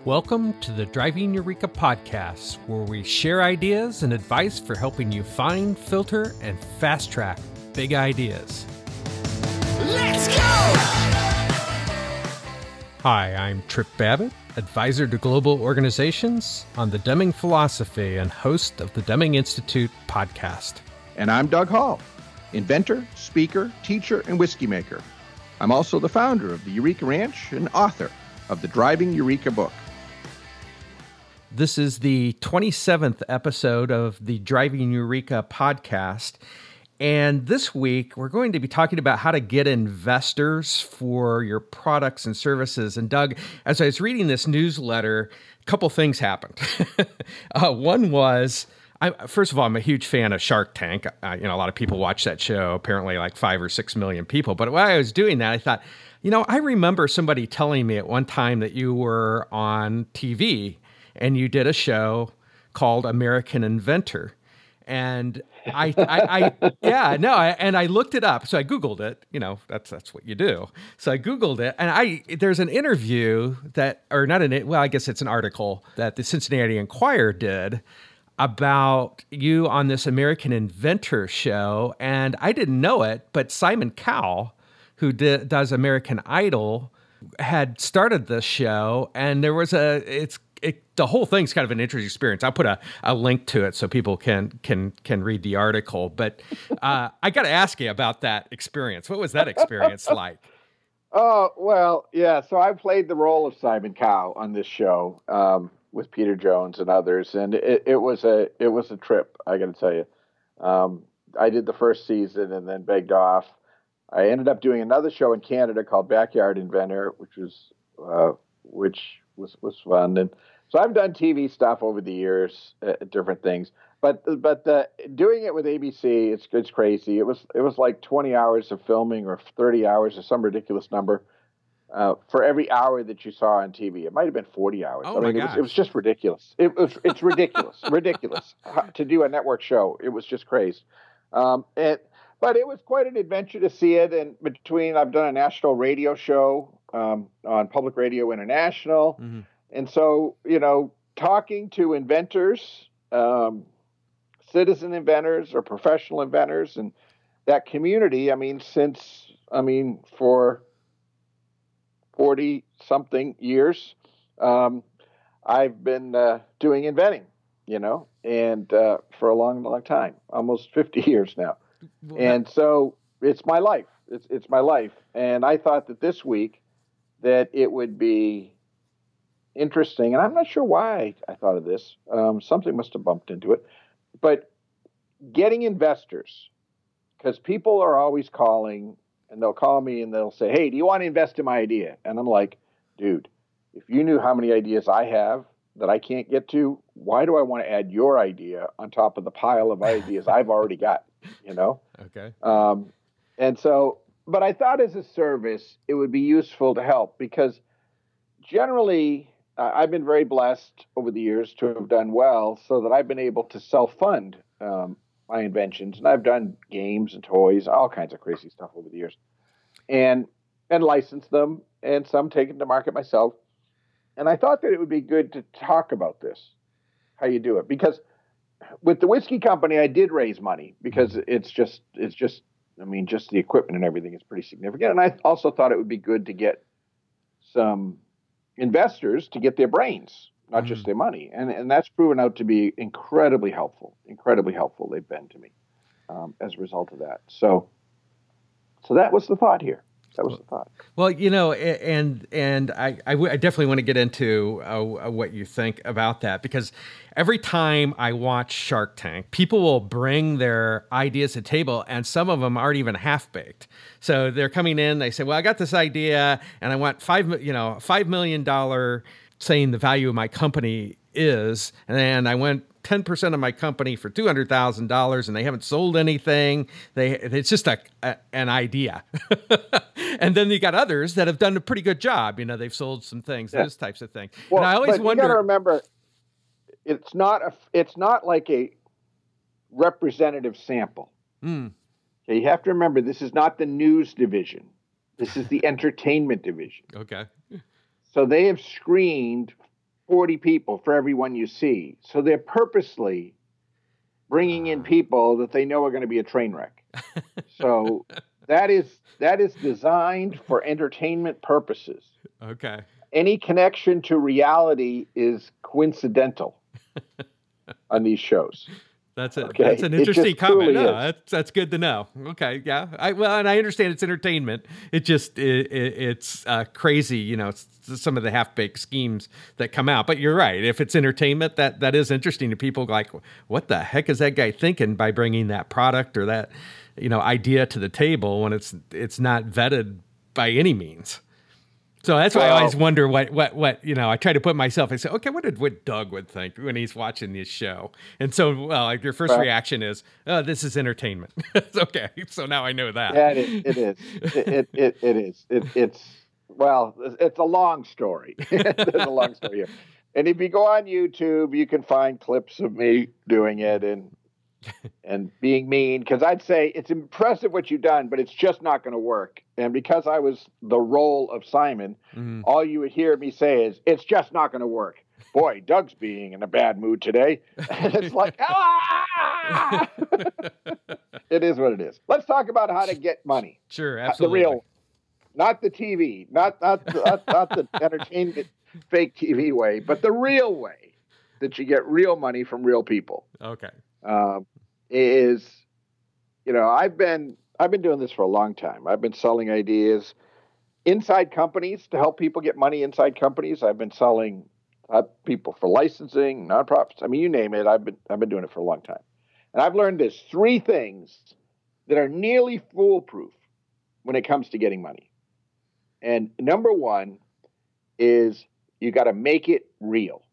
Welcome to the Driving Eureka podcast, where we share ideas and advice for helping you find, filter, and fast track big ideas. Let's go! Hi, I'm Trip Babbitt, advisor to global organizations on the Deming philosophy and host of the Deming Institute podcast. And I'm Doug Hall, inventor, speaker, teacher, and whiskey maker. I'm also the founder of the Eureka Ranch and author of the Driving Eureka book. This is the 27th episode of the Driving Eureka podcast. And this week, we're going to be talking about how to get investors for your products and services. And Doug, as I was reading this newsletter, a couple things happened. One was, first of all, I'm a huge fan of Shark Tank. A lot of people watch that show, apparently like 5 or 6 million people. But while I was doing that, I thought, I remember somebody telling me at one time that you were on TV and you did a show called American Inventor. And I looked it up. So I Googled it, that's what you do. So I Googled it, and there's an interview I guess it's an article that the Cincinnati Enquirer did about you on this American Inventor show. And I didn't know it, but Simon Cowell, who does American Idol, had started this show, and there was the whole thing's kind of an interesting experience. I'll put a link to it so people can read the article. But I got to ask you about that experience. What was that experience like? Oh, well, yeah. So I played the role of Simon Cowell on this show with Peter Jones and others, and it was a trip. I got to tell you, I did the first season and then begged off. I ended up doing another show in Canada called Backyard Inventor, which was fun. And so I've done TV stuff over the years, different things. But doing it with ABC, it's crazy. It was like 20 hours of filming or 30 hours or some ridiculous number for every hour that you saw on TV. It might have been 40 hours. Oh, my gosh. It was just ridiculous. It's ridiculous, ridiculous to do a network show. It was just crazy. But it was quite an adventure to see it. And I've done a national radio show on Public Radio International. Mm-hmm. And so, talking to inventors, citizen inventors or professional inventors and that community, for 40 something years, I've been doing inventing, and for a long, long time, almost 50 years now. And so it's my life. It's my life. And I thought that this week that it would be interesting, and I'm not sure why I thought of this. Something must have bumped into it. But getting investors, because people are always calling, and they'll call me and they'll say, "Hey, do you want to invest in my idea?" And I'm like, dude, if you knew how many ideas I have that I can't get to, why do I want to add your idea on top of the pile of ideas I've already got? Okay. And so, but I thought as a service, it would be useful to help because generally I've been very blessed over the years to have done well so that I've been able to self-fund my inventions. And I've done games and toys, all kinds of crazy stuff over the years and license them and some taken to market myself. And I thought that it would be good to talk about this, how you do it, because with the whiskey company, I did raise money because it's just the equipment and everything is pretty significant. And I also thought it would be good to get some investors to get their brains, not just their money. And that's proven out to be incredibly helpful they've been to me as a result of that. So that was the thought here. That was the thought. Well, and I definitely want to get into what you think about that, because every time I watch Shark Tank, people will bring their ideas to the table, and some of them aren't even half-baked. So they're coming in, they say, well, I got this idea, and I want $5 million, saying the value of my company is, and I went 10% of my company for $200,000 and they haven't sold anything. It's just an idea. And then you got others that have done a pretty good job. They've sold some things, those types of things. Well, and I always wonder. You got to remember, it's not like a representative sample. Okay, you have to remember, this is not the news division. This is the entertainment division. Okay. So they have screened 40 people for every one you see. So they're purposely bringing in people that they know are going to be a train wreck. So that is designed for entertainment purposes. Okay. Any connection to reality is coincidental on these shows. That's it. Okay? That's an interesting comment. No, is. that's good to know. Okay, yeah. And I understand it's entertainment. It's crazy, you know, some of the half-baked schemes that come out. But you're right. If it's entertainment, that is interesting to people. Like, what the heck is that guy thinking by bringing that product or that, you know, idea to the table when it's not vetted by any means. So that's why I always wonder what you know. I try to put myself. I say, okay, what Doug would think when he's watching this show. And so, well, like your first reaction is, oh, this is entertainment. It's okay. So now I know that. Yeah, it is. It is. It's a long story. There's a long story here. And if you go on YouTube, you can find clips of me doing it and being mean, because I'd say it's impressive what you've done, but it's just not going to work. And because I was the role of Simon, all you would hear me say is, it's just not going to work. Boy, Doug's being in a bad mood today. And it's like, ah! It is what it is. Let's talk about how to get money. Sure, absolutely. The real, not the TV, not the entertainment fake TV way, but the real way that you get real money from real people. Okay. Is, you know, I've been doing this for a long time. I've been selling ideas inside companies to help people get money inside companies. I've been selling people for licensing, nonprofits. I mean, you name it. I've been doing it for a long time, and I've learned there's 3 things that are nearly foolproof when it comes to getting money. And number 1 is you got to make it real.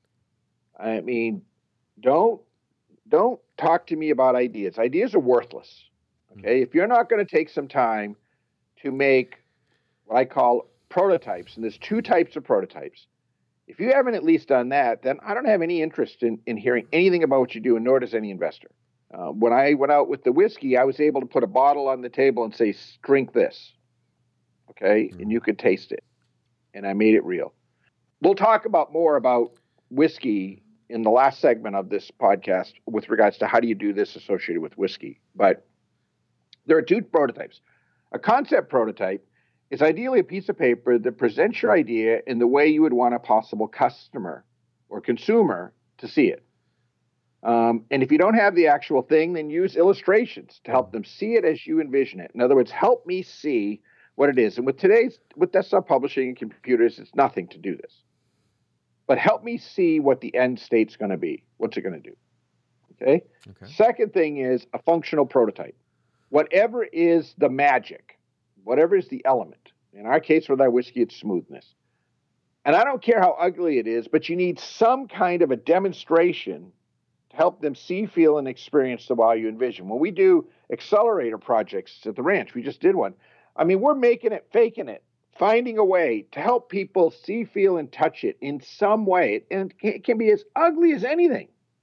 I mean, don't talk to me about ideas. Ideas are worthless. Okay. If you're not going to take some time to make what I call prototypes, and there's 2 types of prototypes. If you haven't at least done that, then I don't have any interest in hearing anything about what you do, and nor does any investor. When I went out with the whiskey, I was able to put a bottle on the table and say, drink this. Okay. And you could taste it. And I made it real. We'll talk more about whiskey in the last segment of this podcast with regards to how do you do this associated with whiskey. But there are 2 prototypes. A concept prototype is ideally a piece of paper that presents your idea in the way you would want a possible customer or consumer to see it. And if you don't have the actual thing, then use illustrations to help them see it as you envision it. In other words, help me see what it is. And with desktop publishing and computers, it's nothing to do this. But help me see what the end state's going to be. What's it going to do? Okay? Second thing is a functional prototype. Whatever is the magic, whatever is the element. In our case with our whiskey, it's smoothness. And I don't care how ugly it is, but you need some kind of a demonstration to help them see, feel, and experience the wow you envision. When we do accelerator projects at the ranch, we just did one. I mean, we're making it, faking it, finding a way to help people see, feel, and touch it in some way. And it can be as ugly as anything,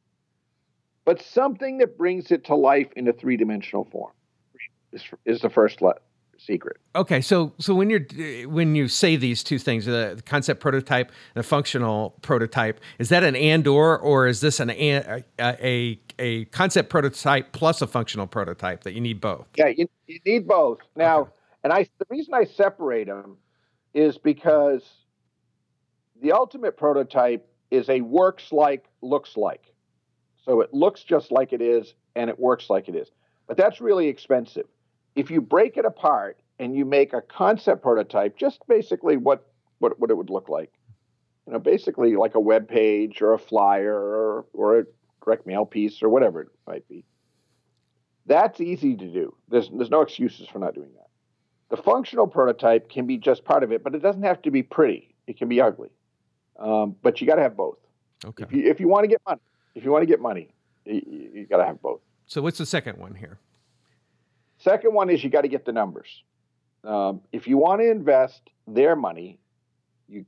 but something that brings it to life in a 3-dimensional form is the first secret. Okay, so when you say these 2 things, the concept prototype and the functional prototype, is that an or is this a concept prototype plus a functional prototype that you need both? Yeah, you need both. Now, and the reason I separate them is because the ultimate prototype is a works like, looks like. So it looks just like it is, and it works like it is. But that's really expensive. If you break it apart and you make a concept prototype, just basically what it would look like, you know, basically like a web page or a flyer or a direct mail piece or whatever it might be. That's easy to do. There's no excuses for not doing that. The functional prototype can be just part of it, but it doesn't have to be pretty. It can be ugly. But you got to have both. Okay. If you want to get money, you got to have both. So what's the second one here? Second one is you got to get the numbers. If you want to invest their money, if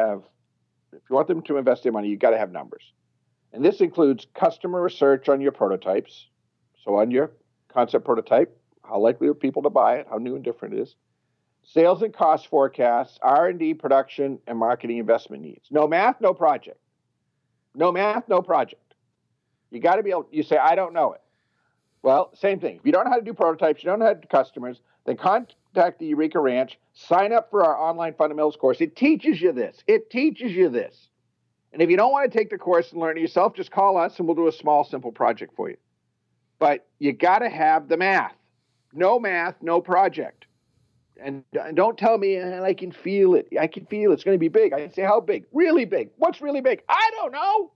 you want them to invest their money, you got to have numbers. And this includes customer research on your prototypes. So on your concept prototype, how likely are people to buy it? How new and different it is. Sales and cost forecasts, R&D, production, and marketing investment needs. No math, no project. No math, no project. You got to be able, you say, I don't know it. Well, same thing. If you don't know how to do prototypes, you don't know how to do customers, then contact the Eureka Ranch, sign up for our online fundamentals course. It teaches you this. It teaches you this. And if you don't want to take the course and learn it yourself, just call us and we'll do a small, simple project for you. But you got to have the math. No math, no project. And don't tell me, I can feel it. I can feel it's going to be big. I say, how big? Really big. What's really big? I don't know.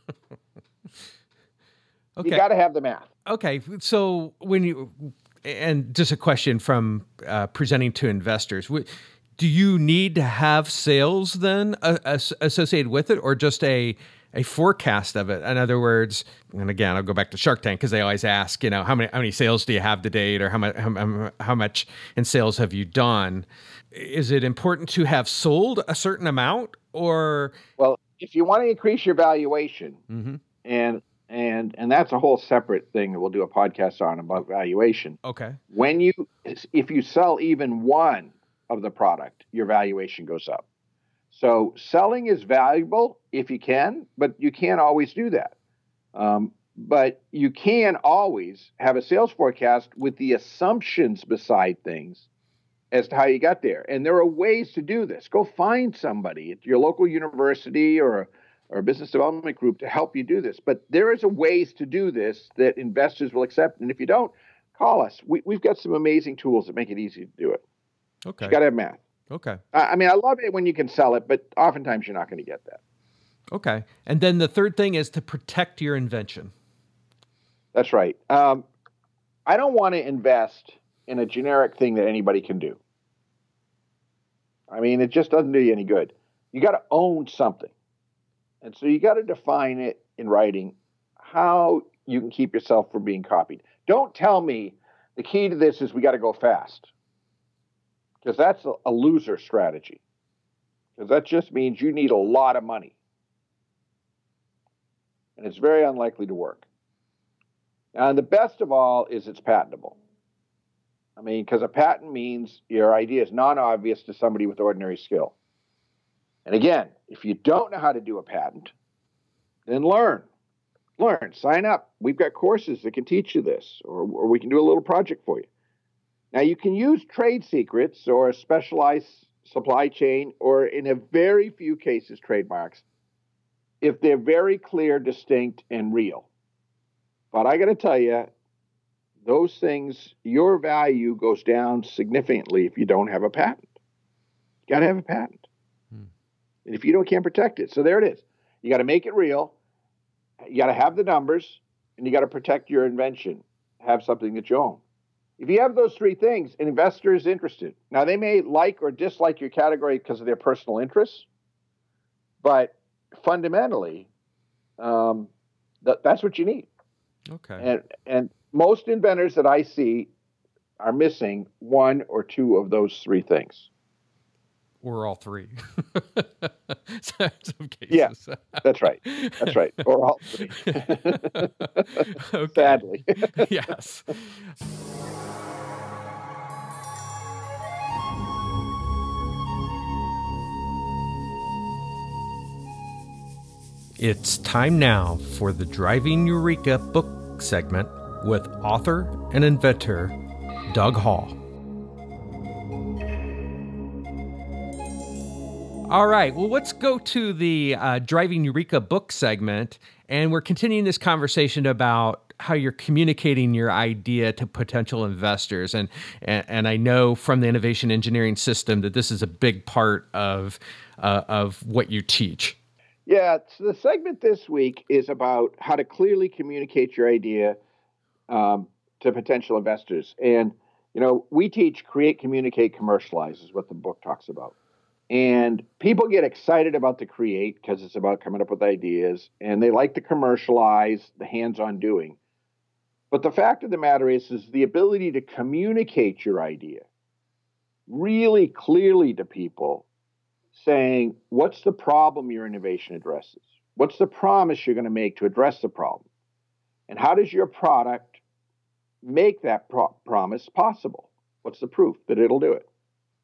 Okay. You got to have the math. Okay. So and just a question from presenting to investors, do you need to have sales then associated with it, or just a forecast of it? In other words, and again, I'll go back to Shark Tank because they always ask, how many sales do you have to date, or how much in sales have you done? Is it important to have sold a certain amount, or? Well, if you want to increase your valuation, mm-hmm. and that's a whole separate thing that we'll do a podcast on about valuation. Okay. If you sell even one of the product, your valuation goes up. So selling is valuable if you can, but you can't always do that. But you can always have a sales forecast with the assumptions beside things as to how you got there. And there are ways to do this. Go find somebody at your local university or a business development group to help you do this. But there is a ways to do this that investors will accept. And if you don't, call us. We've got some amazing tools that make it easy to do it. Okay. You got to have math. Okay. I love it when you can sell it, but oftentimes you're not going to get that. Okay. And then the third thing is to protect your invention. That's right. I don't want to invest in a generic thing that anybody can do. It just doesn't do you any good. You got to own something. And so you got to define it in writing how you can keep yourself from being copied. Don't tell me the key to this is we got to go fast, because that's a loser strategy, because that just means you need a lot of money. And it's very unlikely to work. And the best of all is it's patentable. Because a patent means your idea is non-obvious to somebody with ordinary skill. And again, if you don't know how to do a patent, then learn, sign up. We've got courses that can teach you this, or we can do a little project for you. Now, you can use trade secrets or a specialized supply chain, or in a very few cases, trademarks, if they're very clear, distinct, and real. But I got to tell you, those things, your value goes down significantly if you don't have a patent. You got to have a patent. And if you can't protect it. So there it is. You got to make it real. You got to have the numbers, and you got to protect your invention. Have something that you own. If you have those three things, an investor is interested. Now, they may like or dislike your category because of their personal interests, but fundamentally, that's what you need. Okay. And most inventors that I see are missing one or two of those three things. Or all three. Some cases. Yeah, that's right. That's right. Or all three. Okay. Sadly. Yes. It's time now for the Driving Eureka book segment with author and inventor Doug Hall. All right, well, let's go to the Driving Eureka book segment, and we're continuing this conversation about how you're communicating your idea to potential investors. And I know from the innovation engineering system that this is a big part of what you teach. Yeah, so the segment this week is about how to clearly communicate your idea to potential investors. And, we teach create, communicate, commercialize is what the book talks about. And people get excited about the create because it's about coming up with ideas, and they like to commercialize, the hands-on doing. But the fact of the matter is the ability to communicate your idea really clearly to people, saying, what's the problem your innovation addresses? What's the promise you're going to make to address the problem? And how does your product make that promise possible? What's the proof that it'll do it?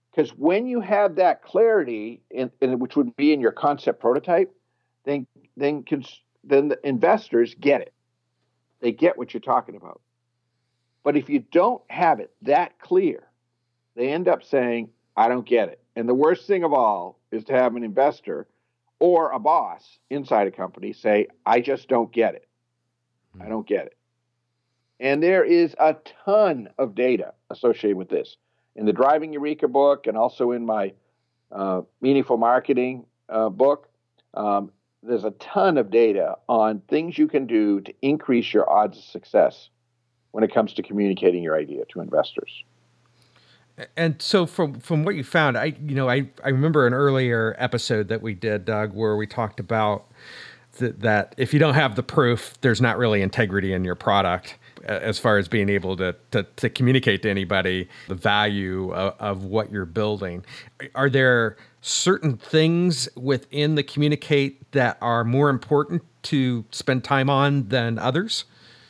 Because when you have that clarity, which would be in your concept prototype, then the investors get it. They get what you're talking about. But if you don't have it that clear, they end up saying, I don't get it. And the worst thing of all is to have an investor or a boss inside a company say, I just don't get it. I don't get it. And there is a ton of data associated with this. In the Driving Eureka book and also in my Meaningful Marketing book, there's a ton of data on things you can do to increase your odds of success when it comes to communicating your idea to investors. And so from what you found, I remember an earlier episode that we did, Doug, where we talked about that if you don't have the proof, there's not really integrity in your product as far as being able to communicate to anybody the value of what you're building. Are there certain things within the communicate that are more important to spend time on than others?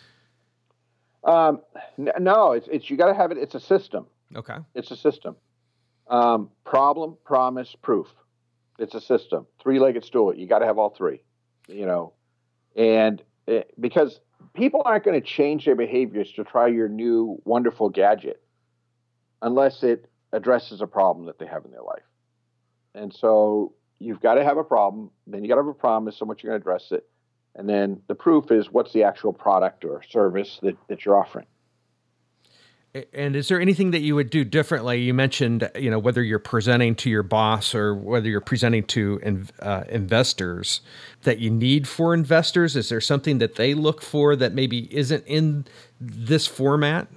No, it's you got to have it. It's a system. Okay. It's a system. Problem, promise, proof. It's a system. Three-legged stool. You got to have all three, and because people aren't going to change their behaviors to try your new wonderful gadget unless it addresses a problem that they have in their life. And so you've got to have a problem, then you got to have a promise on what you're going to address it. And then the proof is what's the actual product or service that you're offering. And is there anything that you would do differently? You mentioned, whether you're presenting to your boss or whether you're presenting to investors, that you need for investors. Is there something that they look for that maybe isn't in this format?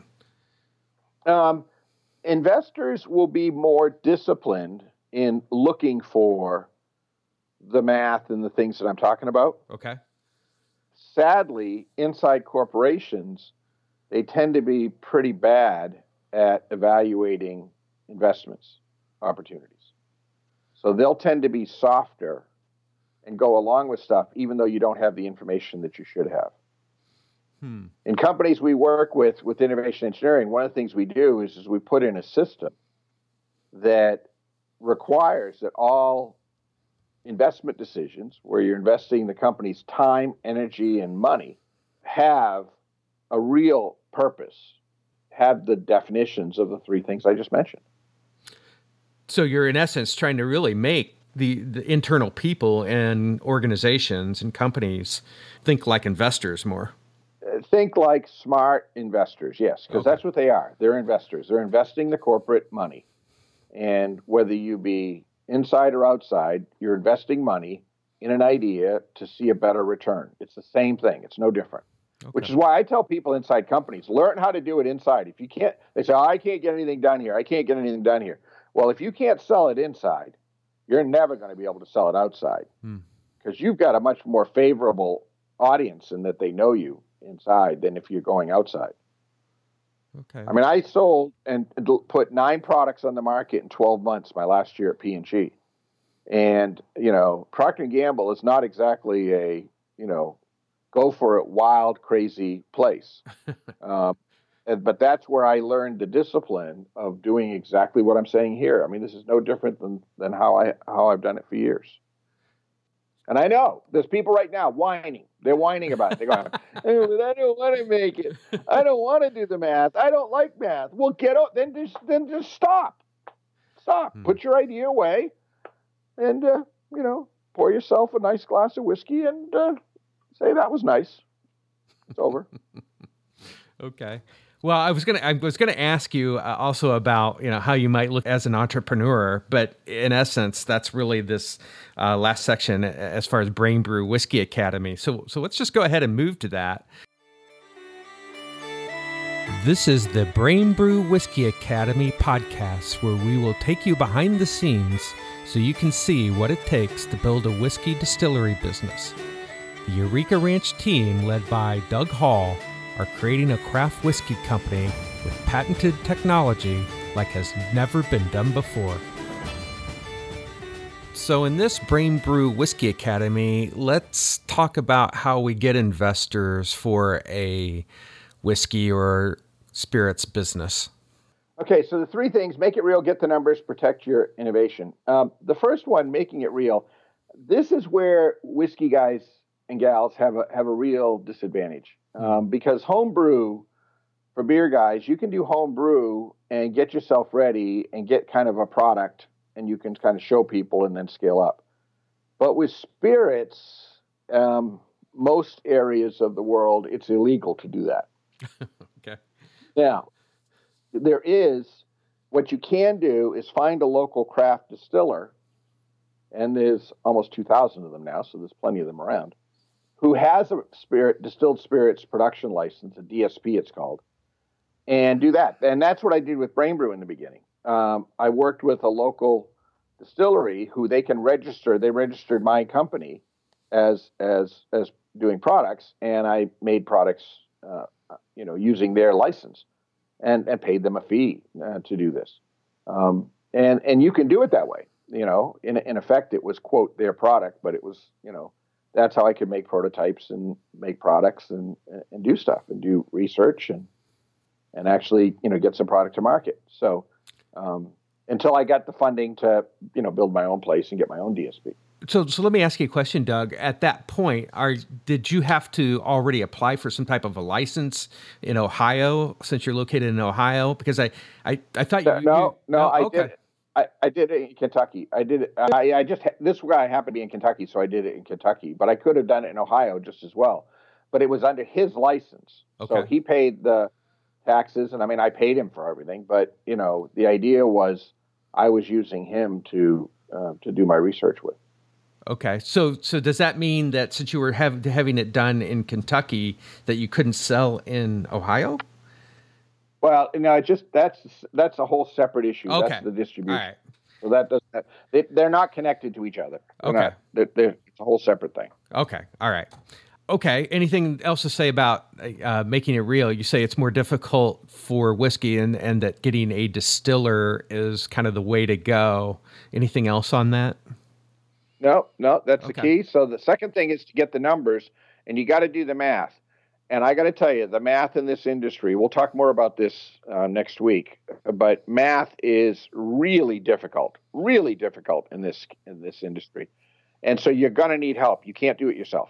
Investors will be more disciplined in looking for the math and the things that I'm talking about. Okay. Sadly, inside corporations, they tend to be pretty bad at evaluating investments opportunities. So they'll tend to be softer and go along with stuff, even though you don't have the information that you should have. In companies we work with innovation engineering, one of the things we do is we put in a system that requires that all investment decisions, where you're investing the company's time, energy, and money, have a real purpose, have the definitions of the three things I just mentioned. So you're in essence trying to really make the internal people and organizations and companies think like investors more. Think like smart investors, yes, because that's what they are. They're investors. They're investing the corporate money. And whether you be inside or outside, you're investing money in an idea to see a better return. It's the same thing. It's no different. Okay. Which is why I tell people inside companies, learn how to do it inside. If you can't, they say, I can't get anything done here. I can't get anything done here. Well, if you can't sell it inside, you're never going to be able to sell it outside because you've got a much more favorable audience in that they know you inside than if you're going outside. Okay. I mean, I sold and put 9 products on the market in 12 months my last year at P&G. And, Procter & Gamble is not exactly a, go for it, wild, crazy place. But that's where I learned the discipline of doing exactly what I'm saying here. I mean, this is no different than how I've done it for years. And I know there's people right now whining. They're whining about it. They're going, I don't want to make it. I don't want to do the math. I don't like math. Well, get out. Then just stop. Stop. Put your idea away, and pour yourself a nice glass of whiskey and say that was nice. It's over. Okay. Well, I was gonna ask you also about how you might look as an entrepreneur, but in essence, that's really this last section as far as Brain Brew Whiskey Academy. So let's just go ahead and move to that. This is the Brain Brew Whiskey Academy podcast, where we will take you behind the scenes so you can see what it takes to build a whiskey distillery business. The Eureka Ranch team, led by Doug Hall, are creating a craft whiskey company with patented technology like has never been done before. So in this Brain Brew Whiskey Academy, let's talk about how we get investors for a whiskey or spirits business. Okay, so the three things: make it real, get the numbers, protect your innovation. The first one, making it real. This is where whiskey guys and gals have a real disadvantage because homebrew for beer guys, you can do homebrew and get yourself ready and get kind of a product, and you can kind of show people and then scale up. But with spirits, most areas of the world, it's illegal to do that. Okay. Now, what you can do is find a local craft distiller, and there's almost 2,000 of them now, so there's plenty of them around, who has a distilled spirits production license, a DSP it's called, and do that. And that's what I did with Brain Brew in the beginning. I worked with a local distillery who they can register. They registered my company as doing products, and I made products, using their license, and paid them a fee to do this. And you can do it that way. In effect, it was, quote, their product, but it was, that's how I could make prototypes and make products and do stuff and do research and actually, get some product to market. So until I got the funding to, build my own place and get my own DSP. So let me ask you a question, Doug. At that point, did you have to already apply for some type of a license in Ohio, since you're located in Ohio? Because I thought No, I okay. did. I did it in Kentucky. I did it. This guy happened to be in Kentucky, so I did it in Kentucky. But I could have done it in Ohio just as well. But it was under his license, so he paid the taxes, and I paid him for everything. But the idea was I was using him to do my research with. Okay, so does that mean that since you were having it done in Kentucky, that you couldn't sell in Ohio? Well, no, that's a whole separate issue. Okay. That's the distribution. All right. So that doesn't. They're not connected to each other. It's a whole separate thing. Okay. All right. Okay. Anything else to say about making it real? You say it's more difficult for whiskey, and that getting a distiller is kind of the way to go. Anything else on that? No, that's the key. So the second thing is to get the numbers, and you got to do the math. And I got to tell you, the math in this industry, we'll talk more about this next week, but math is really difficult in this industry. And so you're going to need help. You can't do it yourself.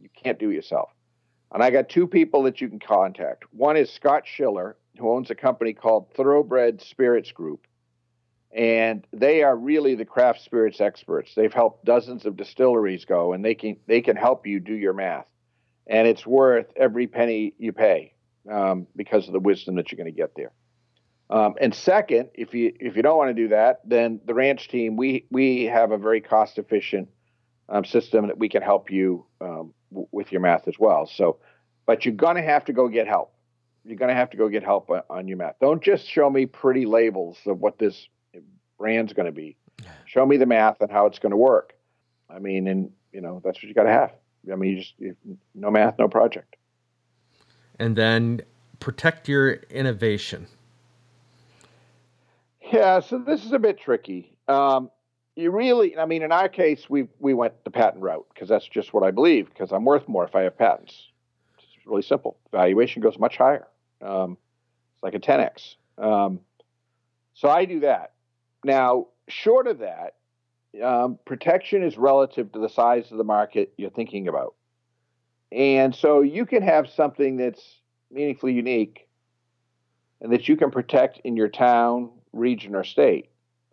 And I got two people that you can contact. One is Scott Schiller, who owns a company called Thoroughbred Spirits Group. And they are really the craft spirits experts. They've helped dozens of distilleries go, and they can help you do your math. And it's worth every penny you pay because of the wisdom that you're going to get there. And second, if you don't want to do that, then the ranch team, we have a very cost efficient system that we can help you with your math as well. So, but you're going to have to go get help. You're going to have to go get help on your math. Don't just show me pretty labels of what this brand's going to be. Show me the math and how it's going to work. That's what you got to have. No math, no project. And then protect your innovation. Yeah, so this is a bit tricky. You really, in our case, we went the patent route because that's just what I believe, because I'm worth more if I have patents. It's really simple. Valuation goes much higher. It's like a 10x. So I do that. Now, short of that, protection is relative to the size of the market you're thinking about. And so you can have something that's meaningfully unique and that you can protect in your town, region, or state.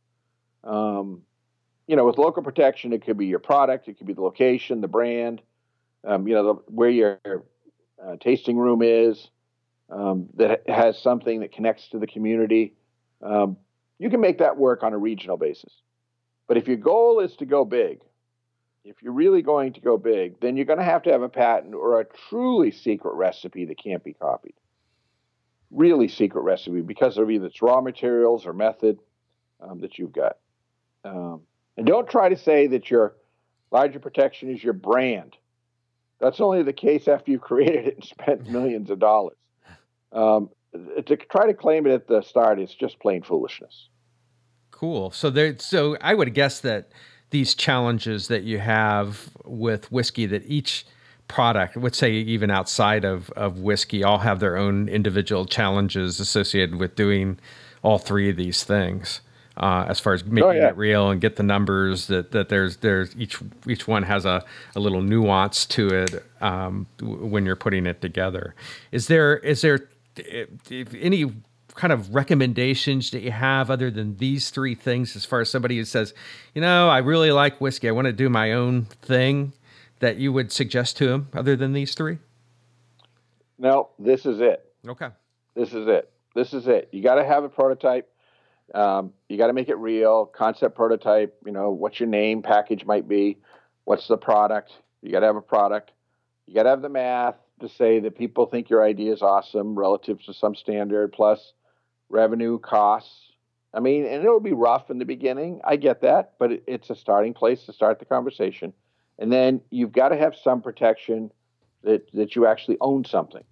With local protection, it could be your product, it could be the location, the brand, where your tasting room is, that has something that connects to the community. You can make that work on a regional basis. But if your goal is to go big, if you're really going to go big, then you're going to have a patent or a truly secret recipe that can't be copied. Really secret recipe because of either its raw materials or method that you've got. And don't try to say that your larger protection is your brand. That's only the case after you've created it and spent millions of dollars. To try to claim it at the start is just plain foolishness. Cool. So I would guess that these challenges that you have with whiskey, that each product, let's say even outside of whiskey, all have their own individual challenges associated with doing all three of these things. As far as Oh, making yeah. it real and get the numbers that there's each one has a little nuance to it when you're putting it together. Is there if any kind of recommendations that you have other than these three things, as far as somebody who says, I really like whiskey, I want to do my own thing, that you would suggest to them other than these three? No, this is it. Okay. This is it. This is it. You got to have a prototype. You got to make it real. Concept prototype. What's your name package might be. What's the product? You got to have a product. You got to have the math to say that people think your idea is awesome relative to some standard, plus revenue, costs. I mean, and it'll be rough in the beginning. I get that, but it's a starting place to start the conversation. And then you've got to have some protection that you actually own something,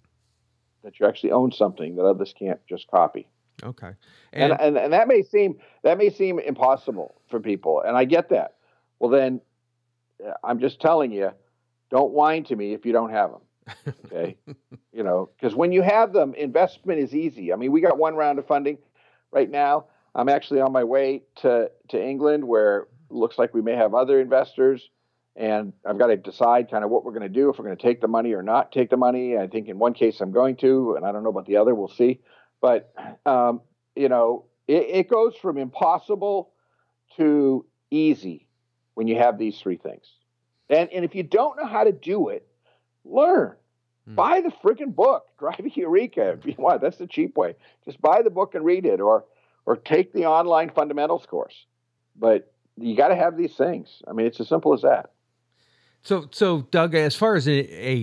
that others can't just copy. Okay. And that may seem impossible for people, and I get that. Well, then I'm just telling you, don't whine to me if you don't have them. Okay. Because when you have them, investment is easy. I mean, we got one round of funding right now. I'm actually on my way to England, where it looks like we may have other investors, and I've got to decide kind of what we're going to do, if we're going to take the money or not take the money. I think in one case I'm going to, and I don't know about the other. We'll see. But it goes from impossible to easy when you have these three things. And if you don't know how to do it, learn. Buy the freaking book, Driving Eureka, if you want. That's the cheap way. Just buy the book and read it, or take the online fundamentals course. But you got to have these things. I mean, it's as simple as that. So Doug, as far as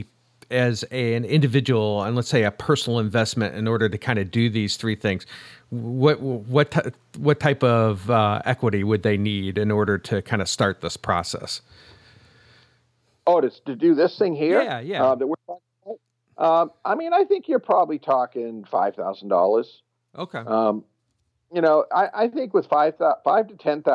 an individual, and let's say a personal investment, in order to kind of do these three things, what type of equity would they need in order to kind of start this process? Oh, to do this thing here? Yeah. That we're talking about? I mean, I think you're probably talking $5,000. Okay. I think with $5,000 to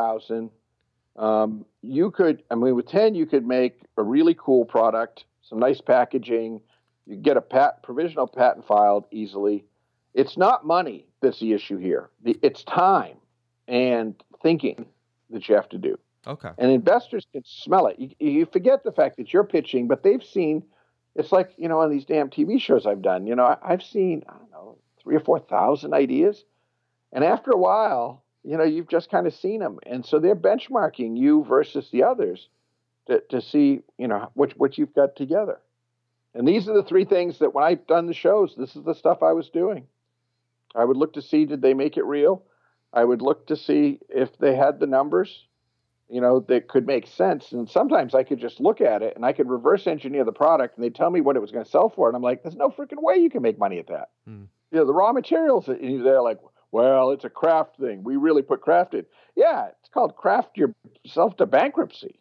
$10,000, you could. I mean, with 10, you could make a really cool product, some nice packaging. You get a provisional patent filed easily. It's not money that's the issue here. It's time and thinking that you have to do. Okay. And investors can smell it. You forget the fact that you're pitching, but they've seen. It's like on these damn TV shows I've done. I've seen 3,000 or 4,000 ideas, and after a while, you've just kind of seen them, and so they're benchmarking you versus the others to see what you've got together. And these are the three things that when I've done the shows, this is the stuff I was doing. I would look to see, did they make it real? I would look to see if they had the numbers, that could make sense. And sometimes I could just look at it and I could reverse engineer the product, and they'd tell me what it was going to sell for. And I'm like, there's no freaking way you can make money at that. The raw materials, they're like, well, it's a craft thing. We really put craft in. Yeah, it's called craft yourself to bankruptcy,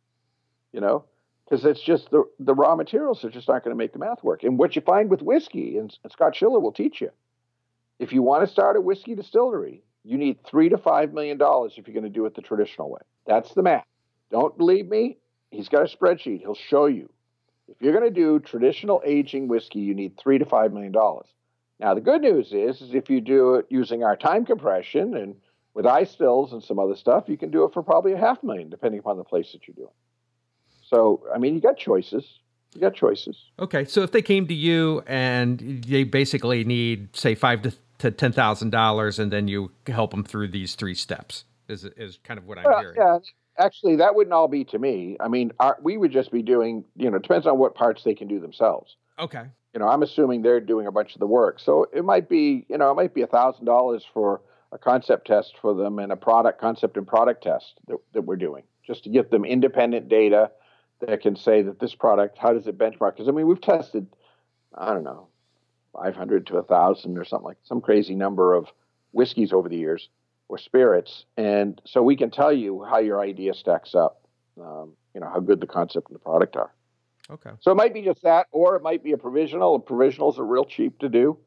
because it's just the raw materials are just not going to make the math work. And what you find with whiskey, and Scott Schiller will teach you, if you want to start a whiskey distillery, you need $3 to $5 million if you're going to do it the traditional way. That's the math. Don't believe me? He's got a spreadsheet. He'll show you. If you're going to do traditional aging whiskey, you need $3 to $5 million. Now, the good news is if you do it using our time compression and with iStills and some other stuff, you can do it for probably $500,000, depending upon the place that you're doing. So, I mean, you got choices. Okay, so if they came to you and they basically need, say, $5,000 to $10,000, and then you help them through these three steps, is kind of what I'm hearing. Yeah, actually, that wouldn't all be to me. I mean, we would just be doing. It depends on what parts they can do themselves. Okay. I'm assuming they're doing a bunch of the work, so it might be, $1,000 for a concept test for them and a concept and product test that we're doing, just to get them independent data that can say that this product, how does it benchmark? Because, I mean, we've tested, I don't know, 500 to 1,000 or something, like some crazy number of whiskeys over the years, or spirits. And so we can tell you how your idea stacks up, how good the concept and the product are. Okay. So it might be just that, or it might be a provisional. Provisionals are real cheap to do.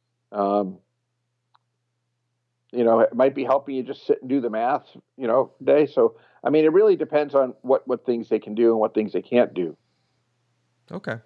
It might be helping you just sit and do the math, day. So, I mean, it really depends on what things they can do and what things they can't do. Okay.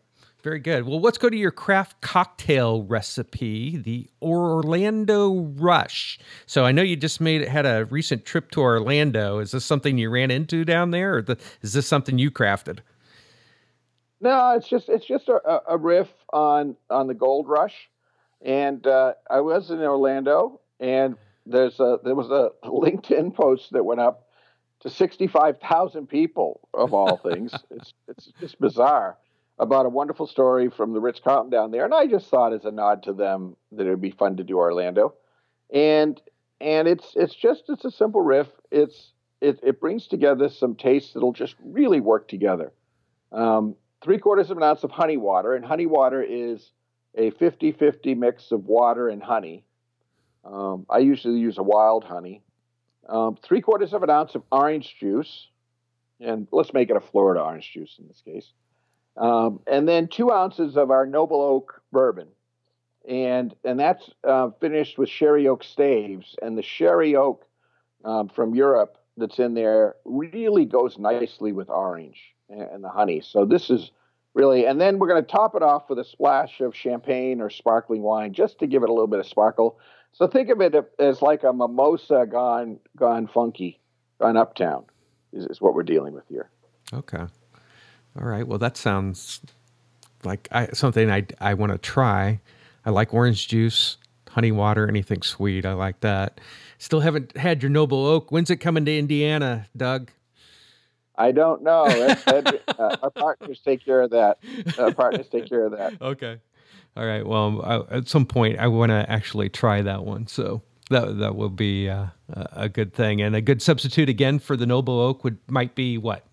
Very good. Well, let's go to your craft cocktail recipe, the Orlando Rush. So I know you just had a recent trip to Orlando. Is this something you ran into down there, or is this something you crafted? No, it's just a riff on the Gold Rush, and I was in Orlando, and there was a LinkedIn post that went up to 65,000 people of all things. It's just bizarre, about a wonderful story from the Ritz-Carlton down there, and I just thought as a nod to them that it would be fun to do Orlando, and it's a simple riff. It brings together some tastes that'll just really work together. 3/4 of an ounce of honey water, and honey water is a 50-50 mix of water and honey. I usually use a wild honey. 3/4 of an ounce of orange juice, and let's make it a Florida orange juice in this case. And then 2 ounces of our Noble Oak bourbon, and that's finished with sherry oak staves. And the sherry oak from Europe that's in there really goes nicely with orange and the honey. So this is really, and then we're going to top it off with a splash of champagne or sparkling wine just to give it a little bit of sparkle. So think of it as like a mimosa gone funky, gone uptown is what we're dealing with here. Okay. All right. Well, that sounds like something I want to try. I like orange juice, honey water, anything sweet. I like that. Still haven't had your Noble Oak. When's it coming to Indiana, Doug? I don't know. Our partners take care of that. Okay. All right. Well, at some point, I want to actually try that one. So that will be a good thing. And a good substitute again for the Noble Oak might be what?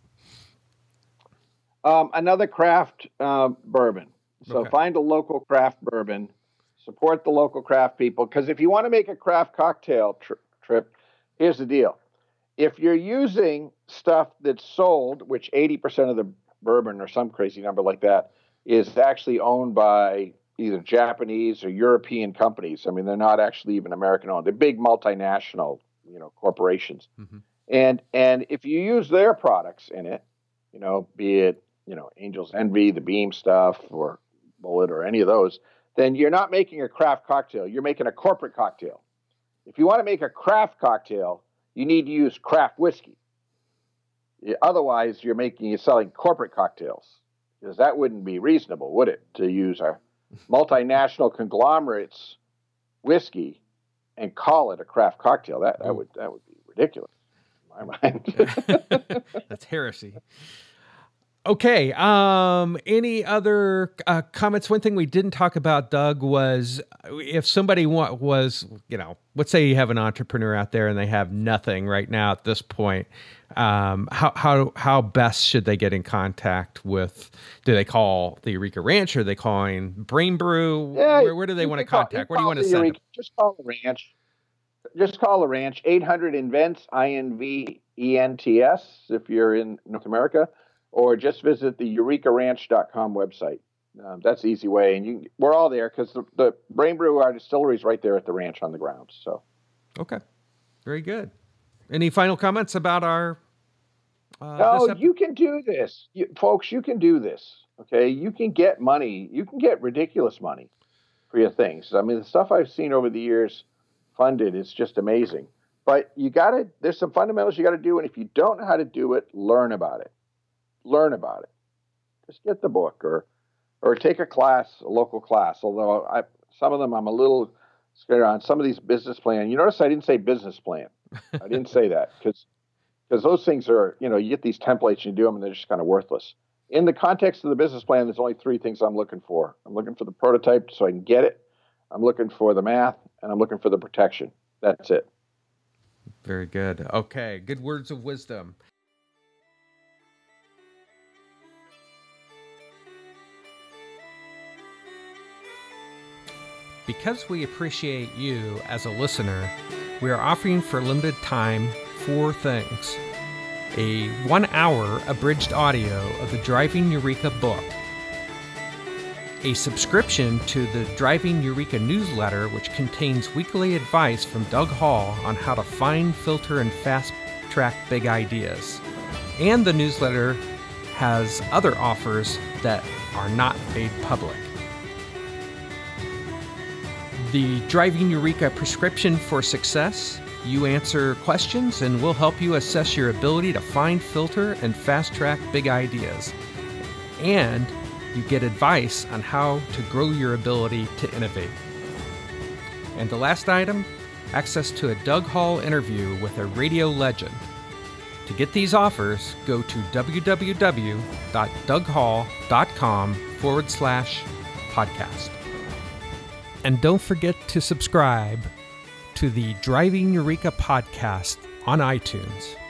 Another craft bourbon. So Find a local craft bourbon. Support the local craft people. Because if you want to make a craft cocktail trip, here's the deal. If you're using stuff that's sold, which 80% of the bourbon or some crazy number like that is actually owned by either Japanese or European companies. I mean, they're not actually even American owned. They're big multinational, corporations. Mm-hmm. And if you use their products in it, be it, Angel's Envy, the Beam stuff, or Bullet, or any of those, then you're not making a craft cocktail. You're making a corporate cocktail. If you want to make a craft cocktail, you need to use craft whiskey. Otherwise, you're selling corporate cocktails, because that wouldn't be reasonable, would it? To use a multinational conglomerate's whiskey and call it a craft cocktail. That would be ridiculous in my mind. That's heresy. Okay. Any other comments? One thing we didn't talk about, Doug, was if somebody let's say you have an entrepreneur out there and they have nothing right now at this point. How best should they get in contact with? Do they call the Eureka Ranch? Or are they calling Brain Brew? Yeah, where do they want to contact? Where do you want to send them? Just call the ranch. 800-INVENTS, INVENTS, if you're in North America, or just visit the EurekaRanch.com website. That's the easy way. And we're all there because the Brain Brew, our distillery, is right there at the ranch on the grounds. So, okay. Very good. Any final comments about our... No, you can do this. Folks, you can do this. Okay? You can get money. You can get ridiculous money for your things. I mean, the stuff I've seen over the years funded is just amazing. But there's some fundamentals you got to do. And if you don't know how to do it, learn about it. Just get the book or take a class, a local class. Although some of them I'm a little scared on. Some of these business plan. You notice I didn't say business plan. I didn't say that because those things are, you get these templates and you do them and they're just kind of worthless. In the context of the business plan, there's only 3 things I'm looking for. I'm looking for the prototype so I can get it. I'm looking for the math, and I'm looking for the protection. That's it. Very good. Okay. Good words of wisdom. Because we appreciate you as a listener, we are offering for a limited time 4 things. A 1-hour abridged audio of the Driving Eureka book. A subscription to the Driving Eureka newsletter, which contains weekly advice from Doug Hall on how to find, filter, and fast-track big ideas. And the newsletter has other offers that are not made public. The Driving Eureka Prescription for Success. You answer questions and we'll help you assess your ability to find, filter, and fast-track big ideas. And you get advice on how to grow your ability to innovate. And the last item, access to a Doug Hall interview with a radio legend. To get these offers, go to www.doughall.com/podcast. And don't forget to subscribe to the Driving Eureka podcast on iTunes.